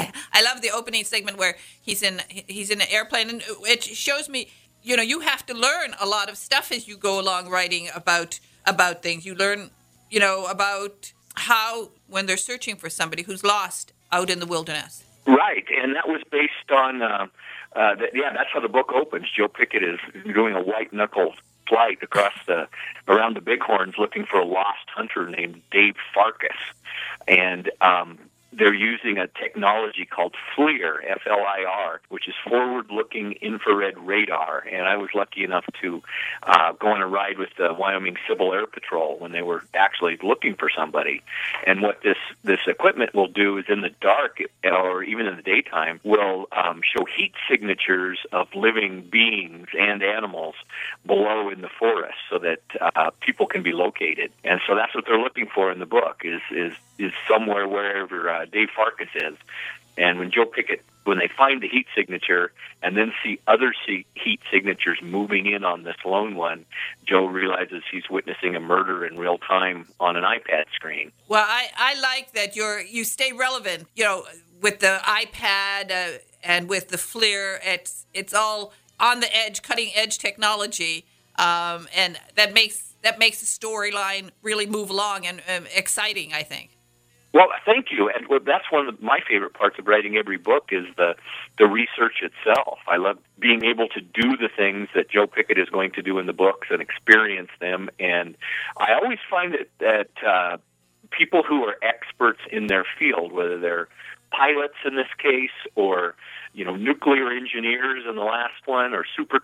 S2: I love the opening segment where he's in he's in an airplane, and it shows me, you know, you have to learn a lot of stuff as you go along writing about about things. You learn, you know, about how when they're searching for somebody who's lost out in the wilderness.
S7: Right, and that was based on, uh, uh, the, yeah, that's how the book opens. Joe Pickett is doing a white-knuckle flight across the, around the Bighorns looking for a lost hunter named Dave Farkas. And, um, they're using a technology called FLIR, F L I R, which is forward-looking infrared radar. And I was lucky enough to uh, go on a ride with the Wyoming Civil Air Patrol when they were actually looking for somebody. And what this, this equipment will do is in the dark, or even in the daytime, will um, show heat signatures of living beings and animals below in the forest so that uh, people can be located. And so that's what they're looking for in the book, is is is somewhere wherever uh, Dave Farkas is. And when Joe Pickett, when they find the heat signature and then see other see heat signatures moving in on this lone one, Joe realizes he's witnessing a murder in real time on an iPad screen.
S2: Well, I, I like that you're you stay relevant, you know, with the iPad uh, and with the FLIR. It's it's all on the edge, cutting edge technology, um, and that makes that makes the storyline really move along and um, exciting, I think.
S7: Well, thank you. And well, that's one of my favorite parts of writing every book is the the research itself. I love being able to do the things that Joe Pickett is going to do in the books and experience them. And I always find that, that uh, people who are experts in their field, whether they're pilots in this case or, you know, nuclear engineers in the last one, or super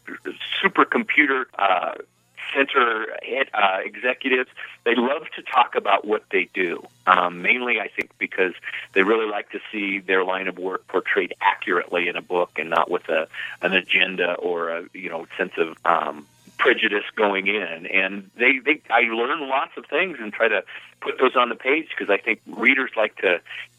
S7: supercomputer uh center uh, executives, they love to talk about what they do, um, mainly, I think, because they really like to see their line of work portrayed accurately in a book and not with a an agenda or a, you know, sense of um, prejudice going in. And they, they, I learn lots of things and try to put those on the page because I think readers like to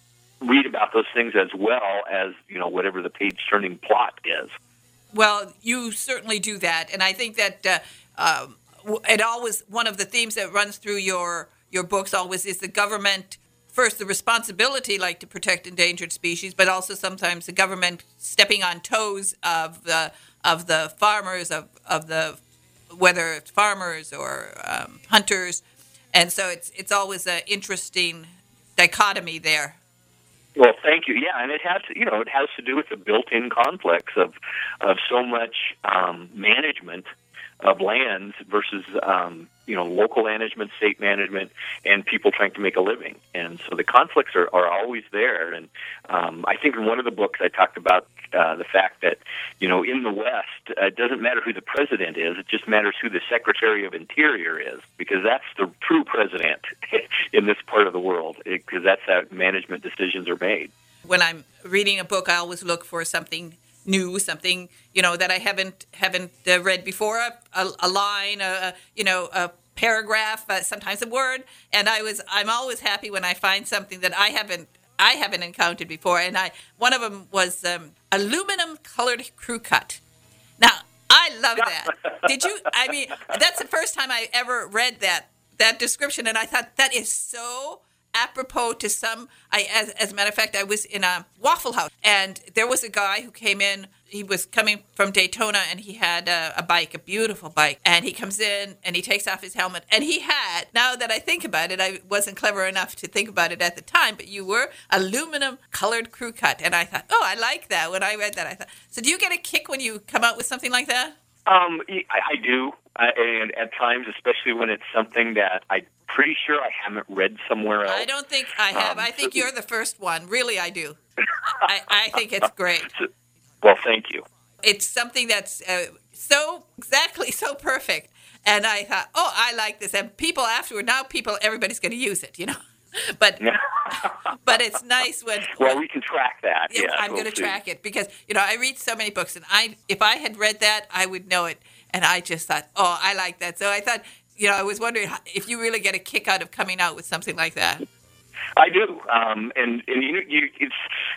S7: read about those things as well as, you know, whatever the page-turning plot is.
S2: Well, you certainly do that, and I think that uh, um, it always, one of the themes that runs through your your books always is the government, first the responsibility, like to protect endangered species, but also sometimes the government stepping on toes of the of the farmers, of of the whether it's farmers or um, hunters, and so it's it's always an interesting dichotomy there.
S7: Well, thank you. Yeah, and it has to, you know, it has to do with the built-in conflicts of of so much um, management of lands versus um, you know, local management, state management, and people trying to make a living. And so the conflicts are, are always there. And um, I think in one of the books I talked about uh, the fact that, you know, in the West, uh, it doesn't matter who the president is, it just matters who the Secretary of Interior is, because that's the true president in this part of the world, because that's how management decisions are made.
S2: When I'm reading a book, I always look for something new, something, you know, that I haven't haven't uh, read before, a, a, a line, a, you know, a paragraph, uh, sometimes a word, and I was I'm always happy when I find something that I haven't I haven't encountered before. And I one of them was um, aluminum colored crew cut. Now I love that. Did you? I mean, that's the first time I ever read that that description, and I thought that is so apropos to some, I, as, as a matter of fact, I was in a Waffle House, and there was a guy who came in. He was coming from Daytona, and he had a, a bike, a beautiful bike. And he comes in, and he takes off his helmet. And he had, now that I think about it, I wasn't clever enough to think about it at the time, but you were aluminum-colored crew cut. And I thought, oh, I like that. When I read that, I thought, so do you get a kick when you come out with something like that?
S7: Um, I, I do, uh, and at times, especially when it's something that I'm pretty sure I haven't read somewhere else.
S2: I don't think I have. Um, I think so, you're the first one. Really, I do. I, I think it's great.
S7: So, well, thank you.
S2: It's something that's uh, so exactly so perfect, and I thought, oh, I like this. And people afterward, now people, everybody's going to use it, you know. But but it's nice when
S7: well we can track that.
S2: Yeah, I'm we'll going to track it because you know I read so many books, and I if I had read that I would know it, and I just thought, oh, I like that. So I thought, you know, I was wondering if you really get a kick out of coming out with something like that.
S7: I do, um, and and you know, you it's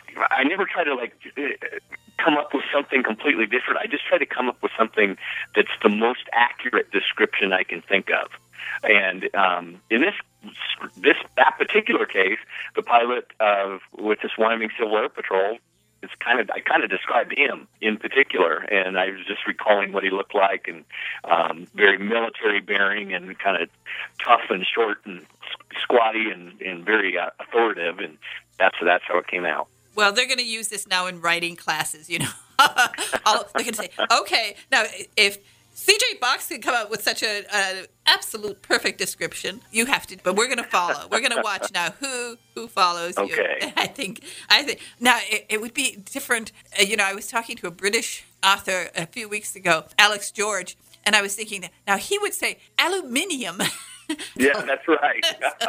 S7: I never try to like come up with something completely different. I just try to come up with something that's the most accurate description I can think of. And um, in this this that particular case, the pilot of with this Wyoming Civil Air Patrol, it's kind of I kind of described him in particular, and I was just recalling what he looked like, and um, very military bearing, and kind of tough and short and squatty, and, and very uh, authoritative, and that's that's how it came out.
S2: Well, they're going to use this now in writing classes, you know. I'll, they're going to say, okay, now if C J Box can come up with such a, a absolute perfect description, you have to. But we're going to follow. We're going to watch now who who follows you.
S7: Okay.
S2: I think I think now it, it would be different. Uh, you know, I was talking to a British author a few weeks ago, Alex George, and I was thinking that now he would say aluminium.
S7: Yeah, that's right.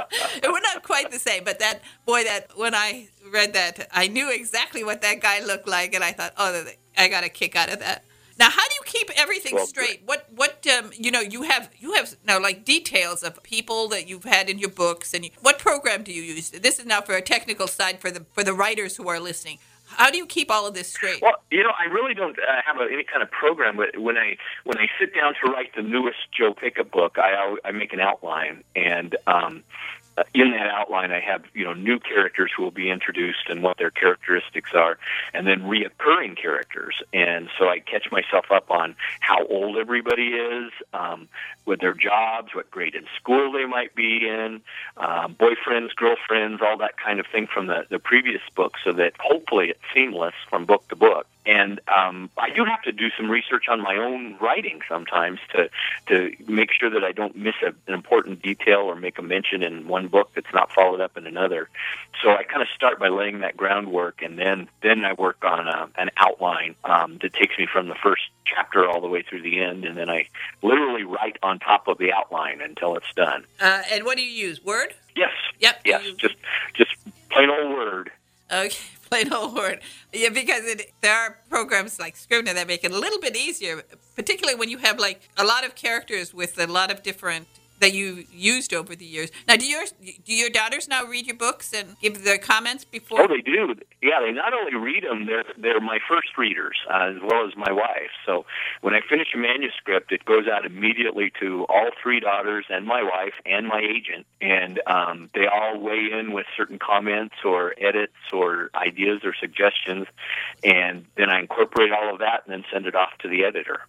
S2: It was not quite the same, but that boy, that when I read that, I knew exactly what that guy looked like, and I thought, oh, I got a kick out of that. Now, how do you keep everything well, straight? What, what, um, you know, you have, you have now like details of people that you've had in your books, and you, what program do you use? This is now for a technical side for the for the writers who are listening. How do you keep all of this straight?
S7: Well, you know, I really don't uh, have a, any kind of program, but when I when I sit down to write the newest Joe Pickup book, I I make an outline, and um, in that outline, I have, you know, new characters who will be introduced and what their characteristics are, and then reoccurring characters. And so I catch myself up on how old everybody is, um, with their jobs, what grade in school they might be in, um, boyfriends, girlfriends, all that kind of thing from the, the previous book, so that hopefully it's seamless from book to book. And um, I do have to do some research on my own writing sometimes to to make sure that I don't miss a, an important detail or make a mention in one book that's not followed up in another. So I kind of start by laying that groundwork, and then, then I work on a, an outline um, that takes me from the first chapter all the way through the end, and then I literally write on top of the outline until it's done.
S2: Uh, and what do you use, Word?
S7: Yes.
S2: Yep.
S7: Yes,
S2: you...
S7: just just plain old Word.
S2: Okay, plain old Word. Yeah, because it, there are programs like Scrivener that make it a little bit easier, particularly when you have like a lot of characters with a lot of different that you used over the years. Now, do your do your daughters now read your books and give their comments before?
S7: Oh, they do. Yeah, they not only read them; they're they're my first readers, uh, as well as my wife. So when I finish a manuscript, it goes out immediately to all three daughters and my wife and my agent, and um, they all weigh in with certain comments or edits or ideas or suggestions, and then I incorporate all of that and then send it off to the editor.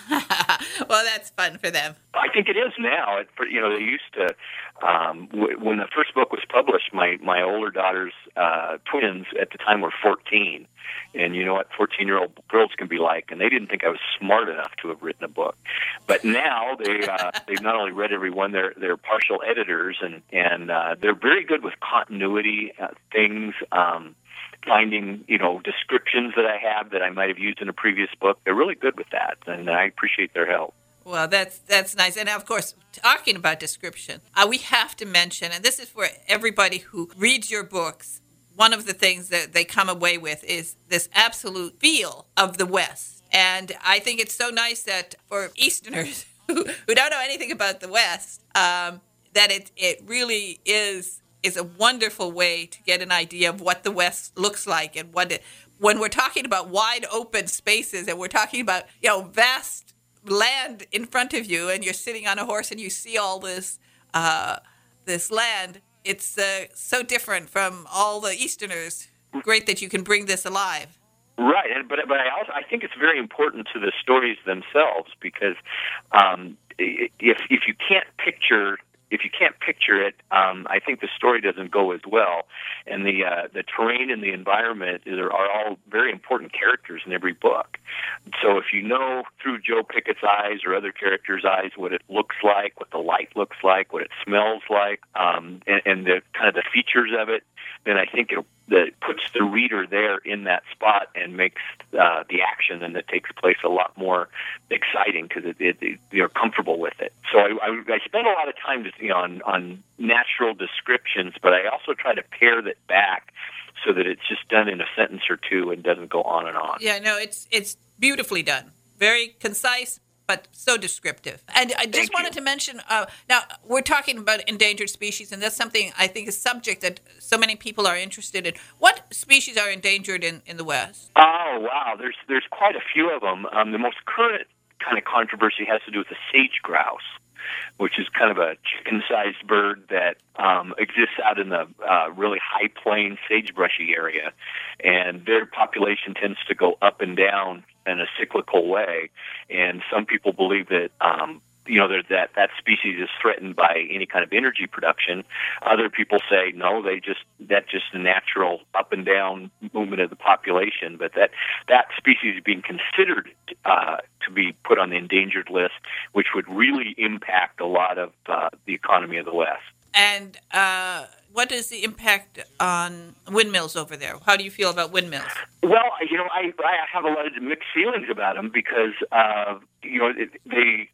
S2: Well, that's fun for them.
S7: I think it is now. It, you know, they used to, um, w- when the first book was published, my, my older daughter's uh, twins at the time were fourteen. And you know what fourteen-year-old girls can be like, and they didn't think I was smart enough to have written a book. But now they, uh, they've not only read every one, they're, they're partial editors, and, and uh, they're very good with continuity uh, things, um, finding, you know, descriptions that I have that I might have used in a previous book. They're really good with that, and I appreciate their help.
S2: Well, that's that's nice. And, of course, talking about description, uh, we have to mention, and this is for everybody who reads your books, one of the things that they come away with is this absolute feel of the West. And I think it's so nice that for Easterners who, who don't know anything about the West, um, that it, it really is is a wonderful way to get an idea of what the West looks like. And what it, when we're talking about wide open spaces and we're talking about, you know, vast land in front of you and you're sitting on a horse and you see all this uh, this land, it's uh, so different from all the Easterners. Great that you can bring this alive.
S7: Right, and but but I also I think it's very important to the stories themselves, because um, if if you can't picture if you can't picture it, um, I think the story doesn't go as well. And the uh, the terrain and the environment is, are all very important characters in every book. So if you know through Joe Pickett's eyes or other characters' eyes what it looks like, what the light looks like, what it smells like, um, and, and the kind of the features of it, then I think it, that puts the reader there in that spot and makes uh, the action then that takes place a lot more exciting, because it, it, it, you're comfortable with it. So I, I, I spend a lot of time just, you know, on, on natural descriptions, but I also try to pare that back so that it's just done in a sentence or two and doesn't go on and on.
S2: Yeah, no, it's it's beautifully done. Very concise, but so descriptive. And I just
S7: Thank
S2: wanted
S7: you.
S2: to mention, uh, now, we're talking about endangered species, and that's something I think is a subject that so many people are interested in. What species are endangered in, in the West?
S7: Oh, wow. There's there's quite a few of them. Um, the most current kind of controversy has to do with the sage grouse, which is kind of a chicken-sized bird that um, exists out in the uh, really high plain sagebrushy area. And their population tends to go up and down in a cyclical way. And some people believe that, um, you know, that that species is threatened by any kind of energy production. Other people say, no, they just that's just a natural up and down movement of the population. But that, that species is being considered uh, to be put on the endangered list, which would really impact a lot of uh, the economy of the West.
S2: And uh, what is the impact on windmills over there? How do you feel about windmills?
S7: Well, you know, I, I have a lot of mixed feelings about them because, uh, you know, they.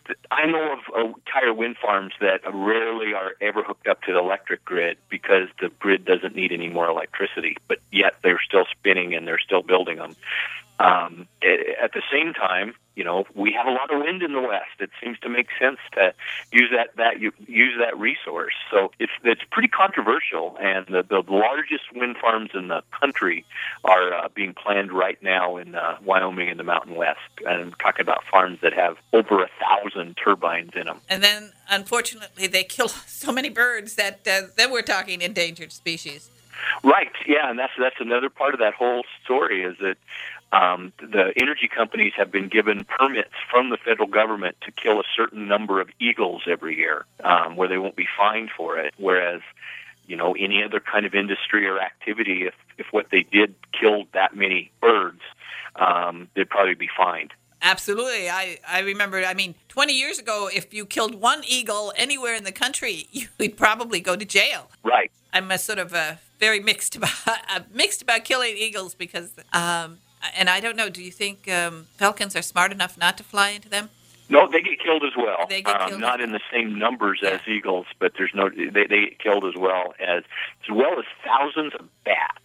S7: I know of uh, entire wind farms that rarely are ever hooked up to the electric grid because the grid doesn't need any more electricity, but yet they're still spinning and they're still building them. Um, at the same time, you know, we have a lot of wind in the West. It seems to make sense to use that, that use that resource. So it's it's pretty controversial, and the, the largest wind farms in the country are uh, being planned right now in uh, Wyoming and the Mountain West. And I'm talking about farms that have over a thousand turbines in them.
S2: And then, unfortunately, they kill so many birds that uh, then we're talking endangered species.
S7: Right, yeah, and that's that's another part of that whole story is that um, the energy companies have been given permits from the federal government to kill a certain number of eagles every year, um, where they won't be fined for it, whereas, you know, any other kind of industry or activity, if, if what they did killed that many birds, um, they'd probably be fined.
S2: Absolutely. I, I remember, I mean, twenty years ago, if you killed one eagle anywhere in the country, you'd probably go to jail.
S7: Right.
S2: I'm a sort of a very mixed about uh, mixed about killing eagles because, um, and I don't know, do you think um, falcons are smart enough not to fly into them?
S7: No, they get killed as well.
S2: They get
S7: um,
S2: killed
S7: not
S2: as
S7: in the same numbers as eagles, but there's no they, they get killed as well as as well as thousands of bats.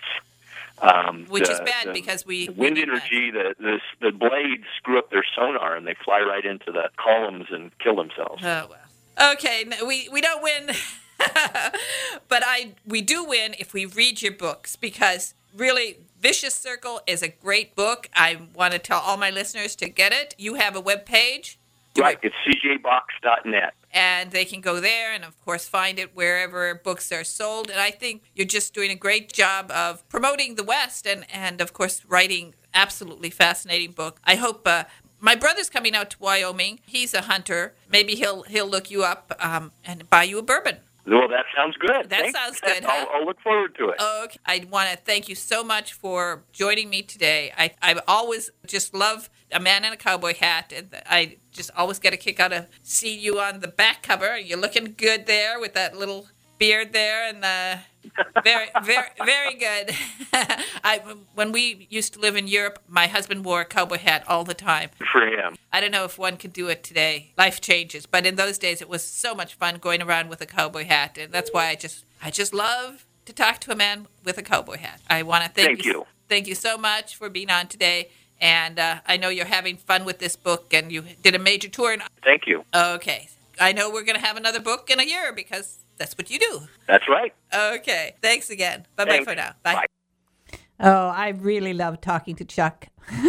S7: Um,
S2: Which
S7: the,
S2: is bad
S7: the,
S2: because we...
S7: The wind
S2: we
S7: energy, the, the the blades screw up their sonar and they fly right into the columns and kill themselves.
S2: Oh, well. Okay, no, we, we don't win, but I we do win if we read your books, because really, Vicious Circle is a great book. I want to tell all my listeners to get it. You have a web page.
S7: Right, it's c j box dot net.
S2: And they can go there and, of course, find it wherever books are sold. And I think you're just doing a great job of promoting the West and, and of course, writing absolutely fascinating book. I hope uh, my brother's coming out to Wyoming. He's a hunter. Maybe he'll he'll look you up um, and buy you a bourbon.
S7: Well, that sounds good.
S2: That
S7: Thanks.
S2: sounds good, huh?
S7: I'll, I'll look forward to it.
S2: Okay. I want to thank you so much for joining me today. I, I always just love a man in a cowboy hat, and I just always get a kick out of seeing you on the back cover. You're looking good there with that little beard there, and uh, very, very, very good. I, when we used to live in Europe, my husband wore a cowboy hat all the time.
S7: Good for him.
S2: I don't know if one could do it today. Life changes, but in those days, it was so much fun going around with a cowboy hat, and that's why I just, I just love to talk to a man with a cowboy hat. I want to thank,
S7: thank you, you.
S2: Thank you so much for being on today. And uh, I know you're having fun with this book, and you did a major tour. And
S7: thank you.
S2: Okay. I know we're going to have another book in a year because that's what you do.
S7: That's right.
S2: Okay. Thanks again. Bye-bye for now. Bye.
S7: Bye.
S2: Oh, I really love talking to Chuck.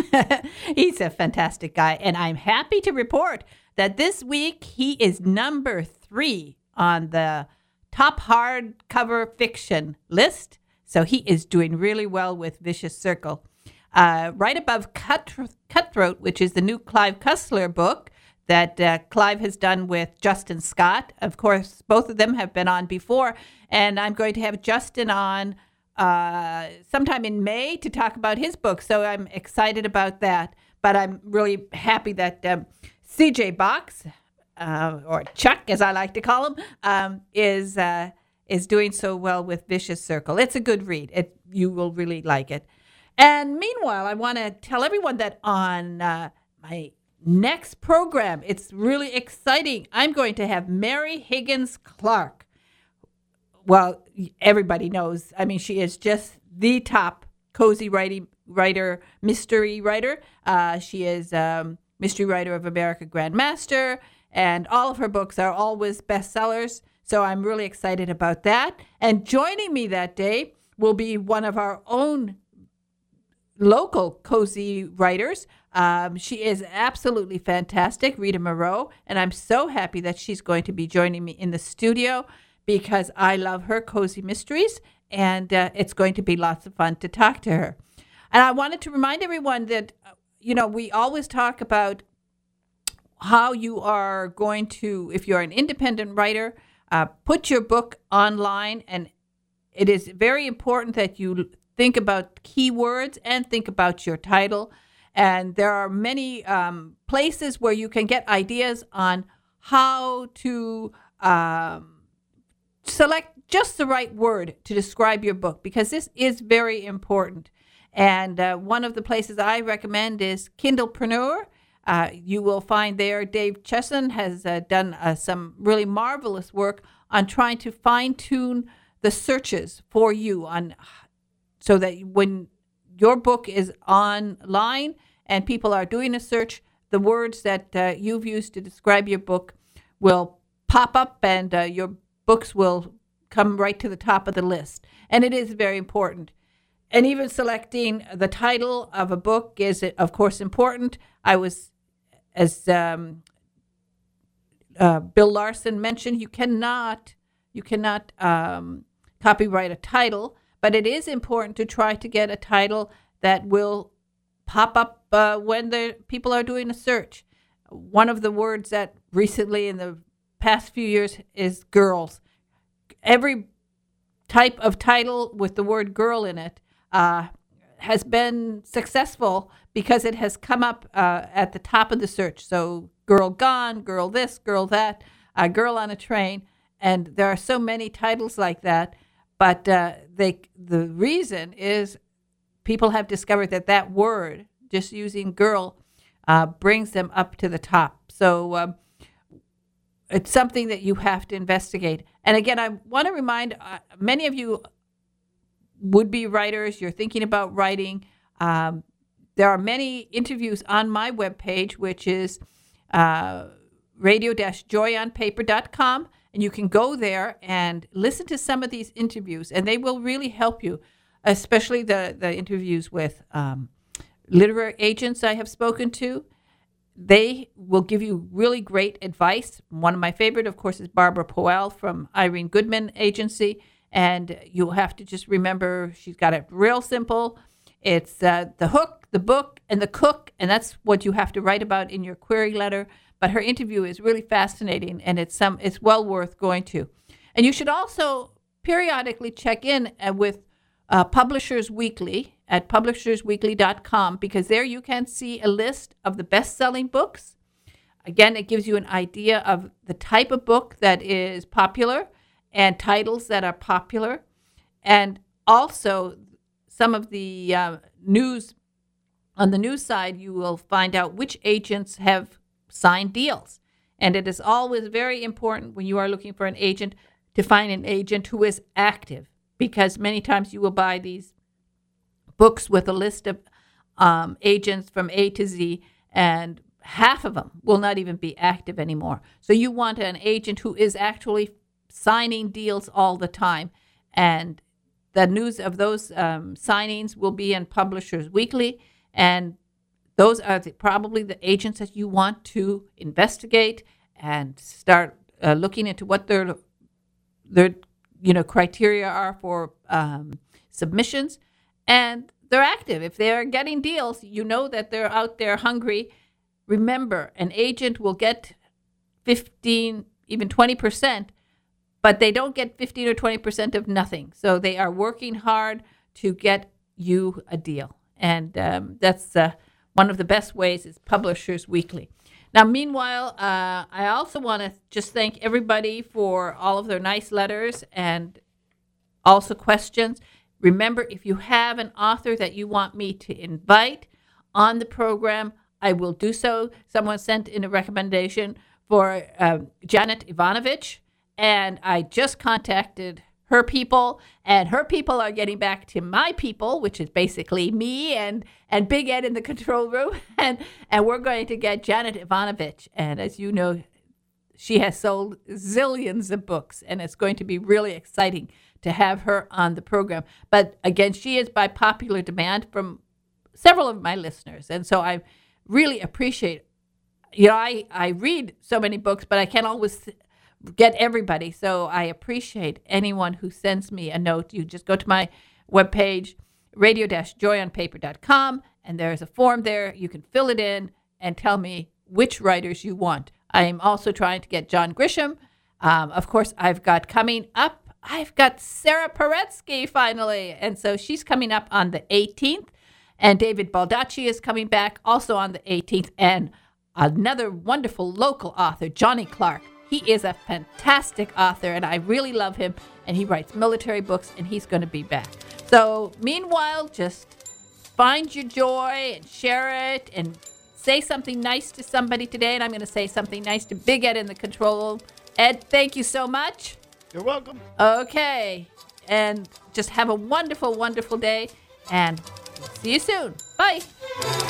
S2: He's a fantastic guy. And I'm happy to report that this week he is number three on the top hardcover fiction list. So he is doing really well with Vicious Circle. Uh, right above Cut- Cutthroat, which is the new Clive Cussler book that uh, Clive has done with Justin Scott. Of course, both of them have been on before, and I'm going to have Justin on uh, sometime in May to talk about his book, so I'm excited about that. But I'm really happy that um, C J Box, uh, or Chuck, as I like to call him, um, is uh, is doing so well with Vicious Circle. It's a good read. It, you will really like it. And meanwhile, I want to tell everyone that on uh, my next program, it's really exciting. I'm going to have Mary Higgins Clark. Well, everybody knows. I mean, she is just the top cozy writing writer, mystery writer. Uh, she is um, mystery writer of America Grandmaster, and all of her books are always bestsellers. So I'm really excited about that. And joining me that day will be one of our own local cozy writers. Um, she is absolutely fantastic, Rita Moreau, and I'm so happy that she's going to be joining me in the studio because I love her cozy mysteries, and uh, it's going to be lots of fun to talk to her. And I wanted to remind everyone that, you know, we always talk about how you are going to, if you're an independent writer, uh, put your book online, and it is very important that you think about keywords and think about your title. And there are many um, places where you can get ideas on how to um, select just the right word to describe your book, because this is very important. And uh, one of the places I recommend is Kindlepreneur. Uh, you will find there Dave Chesson has uh, done uh, some really marvelous work on trying to fine-tune the searches for you on so that when your book is online and people are doing a search, the words that uh, you've used to describe your book will pop up, and uh, your books will come right to the top of the list. And it is very important. And even selecting the title of a book is, of course, important. I was, as um, uh, Bill Larson mentioned, you cannot, you cannot um, copyright a title. But it is important to try to get a title that will pop up uh, when the people are doing a search. One of the words that recently in the past few years is girls. Every type of title with the word girl in it uh, has been successful because it has come up uh, at the top of the search. So Girl Gone, Girl This, Girl That, uh, Girl on a Train. And there are so many titles like that. But uh, they, the reason is people have discovered that that word, just using girl, uh, brings them up to the top. So um, it's something that you have to investigate. And again, I want to remind uh, many of you would-be writers, you're thinking about writing. Um, there are many interviews on my webpage, which is uh, radio dash joy on paper dot com, and you can go there and listen to some of these interviews, and they will really help you, especially the, the interviews with um, literary agents I have spoken to. They will give you really great advice. One of my favorite, of course, is Barbara Powell from Irene Goodman Agency. And you'll have to just remember she's got it real simple. It's uh, the hook, the book, and the cook. And that's what you have to write about in your query letter. But her interview is really fascinating, and it's some it's well worth going to. And you should also periodically check in uh, with uh, Publishers Weekly at publishers weekly dot com, because there you can see a list of the best-selling books. Again, it gives you an idea of the type of book that is popular and titles that are popular. And also some of the uh, news, on the news side, you will find out which agents have signed deals. And it is always very important when you are looking for an agent to find an agent who is active, because many times you will buy these books with a list of um, agents from A to Z, and half of them will not even be active anymore. So you want an agent who is actually signing deals all the time. And the news of those um, signings will be in Publishers Weekly, and those are the, probably the agents that you want to investigate and start uh, looking into what their their you know criteria are for um, submissions. And they're active. If they're getting deals, you know that they're out there hungry. Remember, an agent will get fifteen, even twenty percent, but they don't get fifteen or twenty percent of nothing. So they are working hard to get you a deal. And um, that's uh, one of the best ways is Publishers Weekly. Now, meanwhile, uh, I also want to just thank everybody for all of their nice letters and also questions. Remember, if you have an author that you want me to invite on the program, I will do so. Someone sent in a recommendation for uh, Janet Ivanovich, and I just contacted her people, and her people are getting back to my people, which is basically me and, and Big Ed in the control room, and, and we're going to get Janet Ivanovich. And as you know, she has sold zillions of books, and it's going to be really exciting to have her on the program. But again, she is by popular demand from several of my listeners. And so I really appreciate, you know, I, I read so many books, but I can't always get everybody. So I appreciate anyone who sends me a note. You just go to my webpage, radio dash joy on paper dot com, and there's a form there. You can fill it in and tell me which writers you want. I am also trying to get John Grisham. Um, of course, I've got coming up, I've got Sarah Paretsky finally. And so she's coming up on the eighteenth. And David Baldacci is coming back also on the eighteenth. And another wonderful local author, Johnny Clark. He is a fantastic author, and I really love him. And he writes military books, and he's going to be back. So meanwhile, just find your joy and share it and say something nice to somebody today. And I'm going to say something nice to Big Ed in the control room. Ed, thank you so much.
S4: You're welcome.
S2: Okay. And just have a wonderful, wonderful day. And see you soon. Bye.